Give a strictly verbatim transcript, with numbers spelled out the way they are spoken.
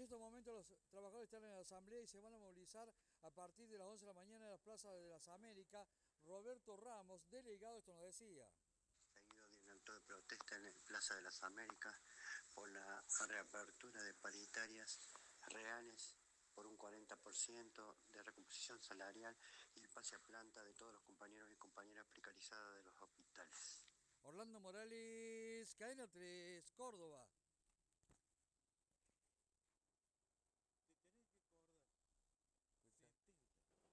estos momentos los trabajadores están en la asamblea y se van a movilizar a partir de las once de la mañana en la Plaza de las Américas. Roberto Ramos, delegado, esto nos decía. Seguido de un acto de protesta en la Plaza de las Américas por la reapertura de paritarias reales por un cuarenta por ciento de recomposición salarial y el pase a planta de todos los compañeros y compañeras precarizadas de los hospitales. Orlando Morales, Cadena tres, Córdoba.